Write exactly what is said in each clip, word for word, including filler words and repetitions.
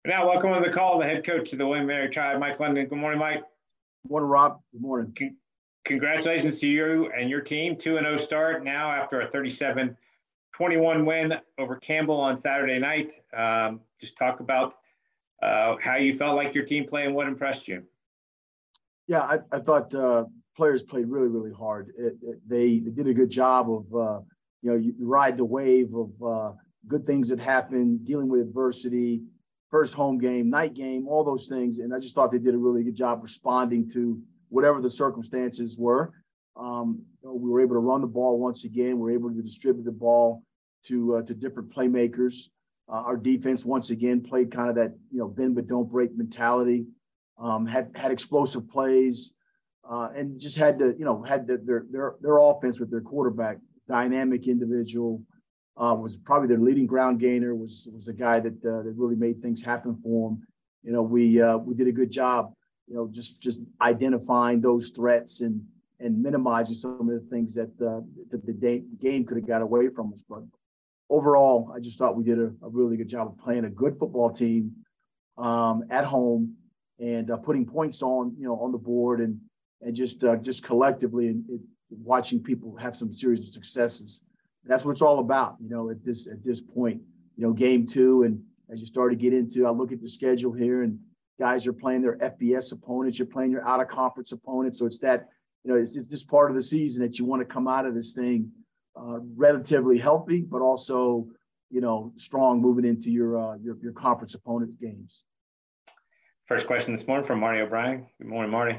Now, welcome to the call, the head coach of the William and Mary Tribe, Mike London. Good morning, Mike. Good morning, Rob. Good morning. Con- congratulations to you and your team. two and oh start now after a thirty-seven twenty-one win over Campbell on Saturday night. Um, just talk about uh, how you felt like your team played and what impressed you. Yeah, I, I thought uh, players played really, really hard. It, it, they, they did a good job of, uh, you know, you ride the wave of uh, good things that happen, dealing with adversity, first home game, night game, all those things. And I just thought they did a really good job responding to whatever the circumstances were. Um, you know, we were able to run the ball once again. We were able to distribute the ball to uh, to different playmakers. Uh, our defense once again played kind of that, you know, bend but don't break mentality. Um, had had explosive plays, uh, and just had to, you know, had the, their their their offense with their quarterback, dynamic individual, uh, was probably their leading ground gainer. Was was the guy that uh, that really made things happen for them. You know, we uh, we did a good job, you know, just just identifying those threats and and minimizing some of the things that uh, that the day, game could have got away from us. But overall, I just thought we did a, a really good job of playing a good football team um, at home. And uh, putting points on, you know, on the board, and and just uh, just collectively, and it, watching people have some series of successes. And that's what it's all about, you know. At this at this point, you know, game two, and as you start to get into, I look at the schedule here, and guys are playing their F B S opponents. You're playing your out of conference opponents. So it's that, you know, it's just this part of the season that you want to come out of this thing uh, relatively healthy, but also, you know, strong moving into your uh, your your conference opponents games. First question this morning from Marty O'Brien. Good morning, Marty.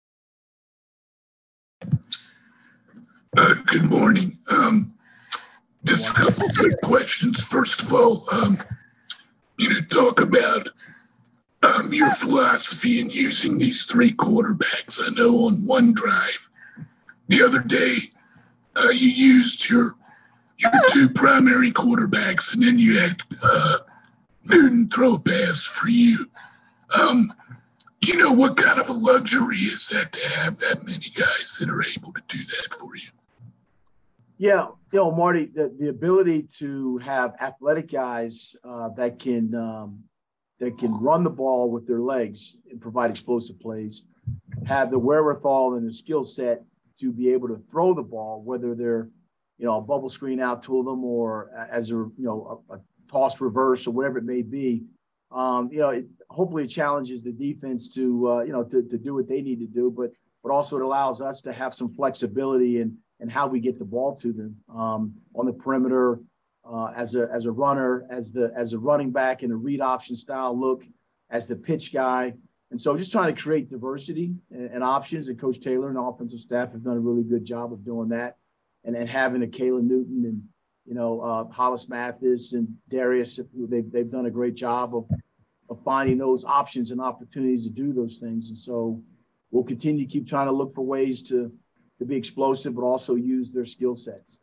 Uh, good morning. Um, just a couple of quick questions. First of all, um, you know, talk about um, your philosophy in using these three quarterbacks. I know on one drive the other day, uh, you used your your two primary quarterbacks, and then you had uh, Newton throw a pass for you. Um, you know, what kind of a luxury is that to have that many guys that are able to do that for you? Yeah, you know, Marty, the, the ability to have athletic guys uh, that can um, that can run the ball with their legs and provide explosive plays, have the wherewithal and the skill set to be able to throw the ball, whether they're, you know, a bubble screen out to them or as a, you know, a, a toss reverse or whatever it may be. Um, you know, it, hopefully it challenges the defense to, uh, you know, to, to do what they need to do, but but also it allows us to have some flexibility in, in how we get the ball to them um, on the perimeter uh, as a as a runner, as the as a running back in a read option style look, as the pitch guy. And so just trying to create diversity and, and options. And Coach Taylor and the offensive staff have done a really good job of doing that. And then having a Kayla Newton and, you know, uh, Hollis Mathis and Darius, they've, they've done a great job of, of finding those options and opportunities to do those things. And so we'll continue to keep trying to look for ways to, to be explosive, but also use their skill sets.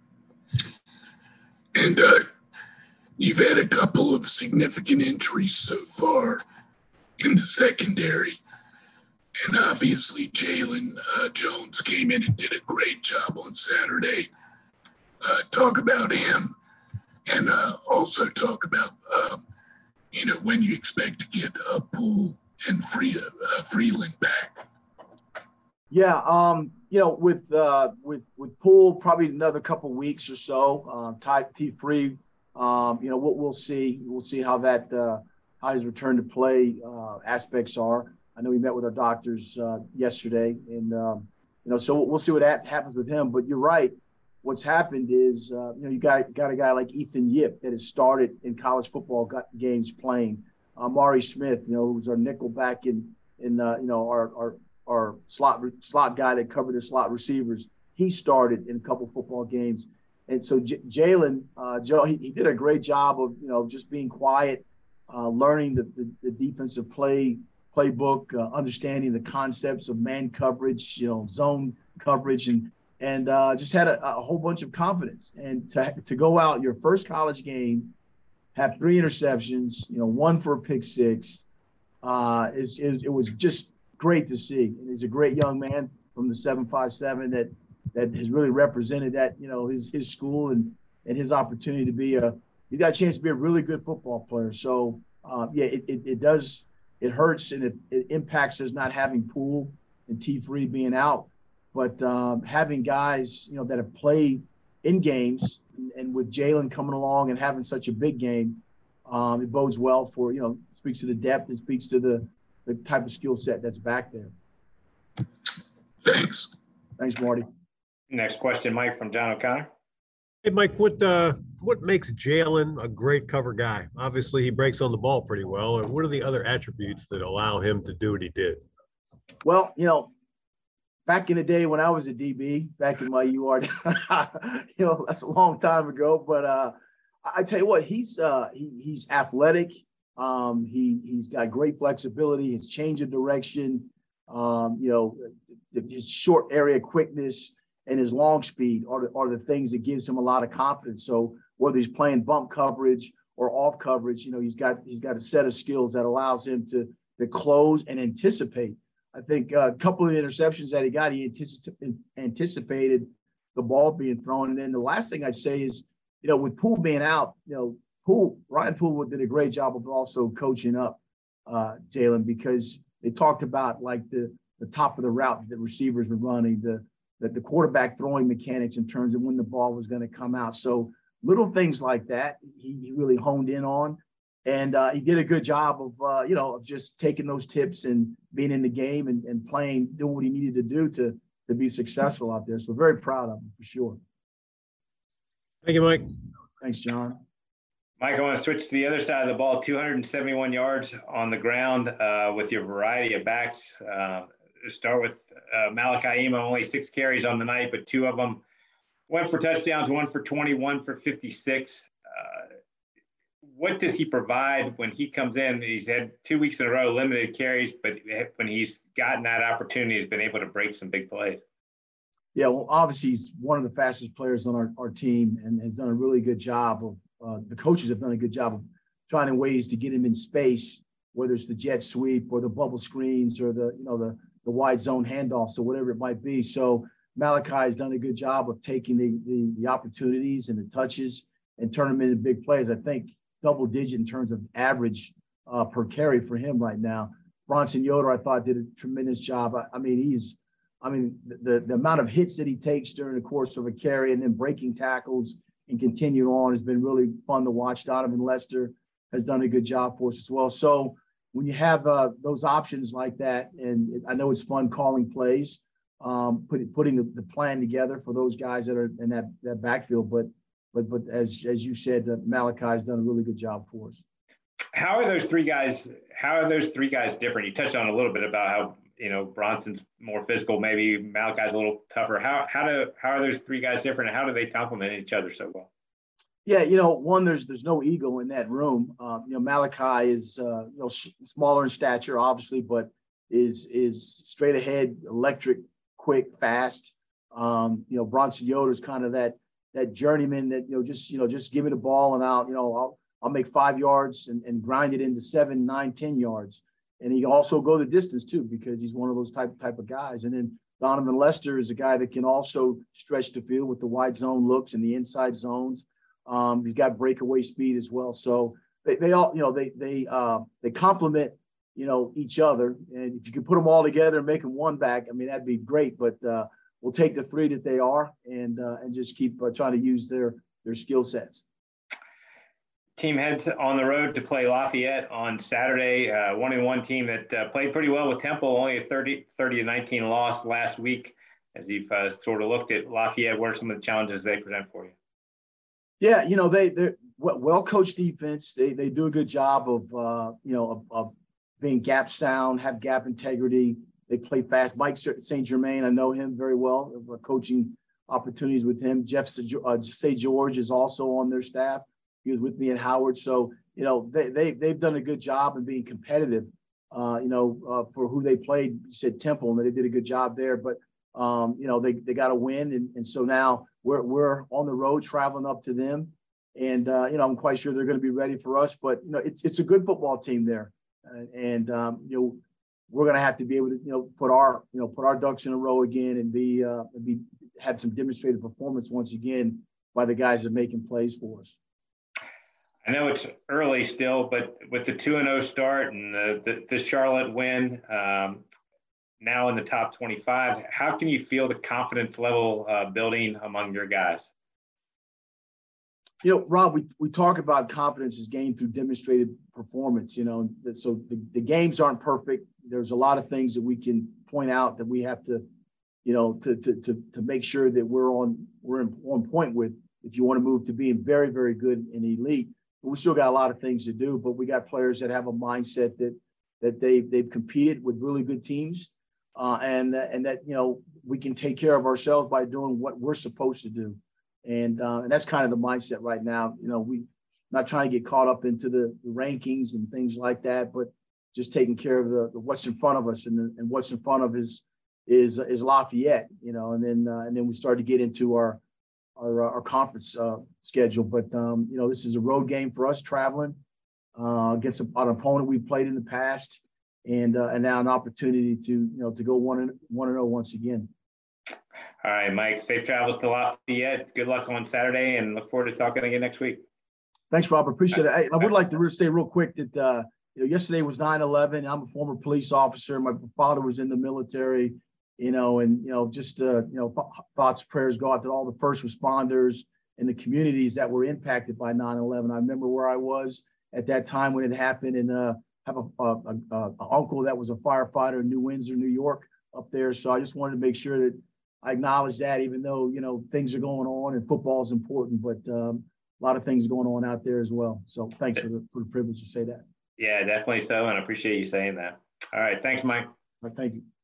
And uh, you've had a couple of significant injuries so far in the secondary. And obviously Jalen uh, Jones came in and did a great job on Saturday. Uh, talk about him, and uh, also talk about, um, you know, when you expect to get uh, Poole and Free, uh, Freeland back. Yeah, um, you know, with uh, with with Poole, probably another couple weeks or so. Um, Ty T Free, um, you know, we'll, we'll see. We'll see how that uh, how his return to play uh, aspects are. I know we met with our doctors uh, yesterday, and um, you know, so we'll see what that happens with him. But you're right. What's happened is, uh, you know, you got got a guy like Ethan Yip that has started in college football games playing. Uh, Mari Smith, you know, who's our nickel back in in uh, you know our our our slot slot guy that covered the slot receivers. He started in a couple football games, and so J- Jalen, uh, Joe, he, he did a great job of, you know, just being quiet, uh, learning the, the the defensive play playbook, uh, understanding the concepts of man coverage, you know, zone coverage, and and uh, just had a, a whole bunch of confidence. And to to go out your first college game, have three interceptions, you know, one for a pick six, uh, is, is it was just great to see. And he's a great young man from the seven five seven that that has really represented that, you know, his his school and and his opportunity to be a he's got a chance to be a really good football player. So uh, yeah, it, it, it does, it hurts and it, it impacts us not having Poole and T three being out. But um, having guys, you know, that have played in games and, and with Jalen coming along and having such a big game, um, it bodes well for, you know, speaks to the depth, it speaks to the, the type of skill set that's back there. Thanks. Thanks, Marty. Next question, Mike, from John O'Connor. Hey, Mike, what uh, what makes Jalen a great cover guy? Obviously, he breaks on the ball pretty well. And what are the other attributes that allow him to do what he did? Well, you know, back in the day when I was a D B, back in my U R, you know, that's a long time ago. But uh, I tell you what, he's uh, he, he's athletic. Um, he he's got great flexibility. His change of direction, um, you know, his short area quickness and his long speed are the, are the things that gives him a lot of confidence. So whether he's playing bump coverage or off coverage, you know, he's got he's got a set of skills that allows him to to close and anticipate. I think uh, a couple of the interceptions that he got, he anticip- anticipated the ball being thrown. And then the last thing I'd say is, you know, with Poole being out, you know, Poole, Ryan Poole did a great job of also coaching up uh, Jalen, because they talked about like the the top of the route that the receivers were running, the the, the quarterback throwing mechanics in terms of when the ball was going to come out. So little things like that he, he really honed in on. And uh, he did a good job of, uh, you know, of just taking those tips and being in the game and, and playing, doing what he needed to do to, to be successful out there. So very proud of him for sure. Thank you, Mike. Thanks, John. Mike, I want to switch to the other side of the ball. two hundred seventy-one yards on the ground uh, with your variety of backs. Uh, start with uh, Malachi Ema, only six carries on the night, but two of them went for touchdowns, one for twenty, one for fifty-six. Uh, what does he provide when he comes in? He's had two weeks in a row, limited carries, but when he's gotten that opportunity, he's been able to break some big plays. Yeah, well, obviously he's one of the fastest players on our, our team and has done a really good job of, uh, the coaches have done a good job of finding ways to get him in space, whether it's the jet sweep or the bubble screens or the, you know, the, the wide zone handoffs or whatever it might be. So Malachi has done a good job of taking the, the, the opportunities and the touches and turn them into big plays. I think double digit in terms of average uh, per carry for him right now. Bronson Yoder, I thought, did a tremendous job. I, I mean, he's, I mean, the, the amount of hits that he takes during the course of a carry and then breaking tackles and continue on has been really fun to watch. Donovan Lester has done a good job for us as well. So when you have uh, those options like that, and I know it's fun calling plays, um, put, putting the, the plan together for those guys that are in that, that backfield, but But but as as you said, uh, Malachi has done a really good job for us. How are those three guys? How are those three guys different? You touched on a little bit about how, you know, Bronson's more physical, maybe Malachi's a little tougher. How how do how are those three guys different, and how do they complement each other so well? Yeah, you know, one, there's there's no ego in that room. Um, you know, Malachi is uh, you know sh- smaller in stature, obviously, but is is straight ahead, electric, quick, fast. Um, you know, Bronson Yoder is kind of that. that journeyman that, you know, just, you know, just give me the ball and I'll, you know, I'll, I'll make five yards and, and grind it into seven, nine, ten yards. And he can also go the distance too, because he's one of those type, type of guys. And then Donovan Lester is a guy that can also stretch the field with the wide zone looks and the inside zones. Um, he's got breakaway speed as well. So they, they all, you know, they, they, uh, they complement, you know, each other. And if you could put them all together and make them one back, I mean, that'd be great. But, uh, we'll take the three that they are and uh, and just keep uh, trying to use their their skill sets. Team heads on the road to play Lafayette on Saturday. Uh, one and one team that uh, played pretty well with Temple, only a thirty to nineteen loss last week. As you've uh, sort of looked at Lafayette, what are some of the challenges they present for you? Yeah, you know, they they're well coached defense. They they do a good job of uh, you know of, of being gap sound, have gap integrity. They play fast. Mike Saint Germain, I know him very well. Coaching opportunities with him. Jeff uh, Say George is also on their staff. He was with me at Howard. So, you know, they, they, they've done a good job in being competitive, uh, you know, uh, for who they played. You said Temple, and they did a good job there. But, um, you know, they, they got a win. And, and so now we're, we're on the road traveling up to them. And, uh, you know, I'm quite sure they're going to be ready for us. But, you know, it's, it's a good football team there. Uh, and, um, you know, we're going to have to be able to, you know, put our, you know, put our ducks in a row again and be, uh, and be, have some demonstrated performance once again by the guys that are making plays for us. I know it's early still, but with the two and oh start and the, the, the Charlotte win, um, now in the top twenty-five, how can you feel the confidence level uh, building among your guys? You know, Rob, we, we talk about confidence is gained through demonstrated performance, you know, so the, the games aren't perfect. There's a lot of things that we can point out that we have to, you know, to, to, to, to make sure that we're on, we're in, on point with, if you want to move to being very, very good and elite. But we still got a lot of things to do, but we got players that have a mindset that, that they, they've competed with really good teams. Uh, and, and that, you know, we can take care of ourselves by doing what we're supposed to do. And, uh, and that's kind of the mindset right now. You know, we not trying to get caught up into the, the rankings and things like that, but just taking care of the, the what's in front of us, and, the, and what's in front of is, is, is Lafayette, you know, and then, uh, and then we start to get into our, our, our conference uh, schedule. But, um, you know, this is a road game for us, traveling uh, against an opponent we've played in the past. And uh, and now an opportunity to, you know, to go one and one and zero once again. All right, Mike. Safe travels to Lafayette. Good luck on Saturday, and look forward to talking again next week. Thanks, Rob. Appreciate it. I, I would like to say real quick that uh, you know, yesterday was nine eleven. I'm a former police officer. My father was in the military. You know, and you know, just uh, you know, th- thoughts, prayers go out to all the first responders and the communities that were impacted by nine eleven. I remember where I was at that time when it happened, and uh, have a, a, a, a uncle that was a firefighter in New Windsor, New York, up there. So I just wanted to make sure that I acknowledge that, even though, you know, things are going on and football is important, but um, a lot of things going on out there as well. So thanks for the, for the privilege to say that. Yeah, definitely so. And I appreciate you saying that. All right. Thanks, Mike. All right, thank you.